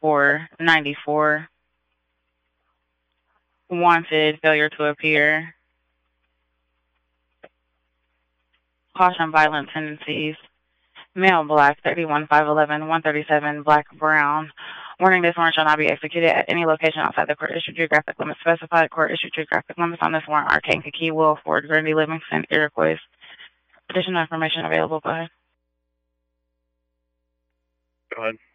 494. Wanted, failure to appear. Caution, violent tendencies. Male, black, 31, 5'11", 137, black, brown. Warning, this warrant shall not be executed at any location outside the court-issued geographic limits specified. Court-issued geographic limits on this warrant are Kankakee, Will, Ford, Grundy, Livingston, Iroquois. Additional information available. Go ahead. Go ahead.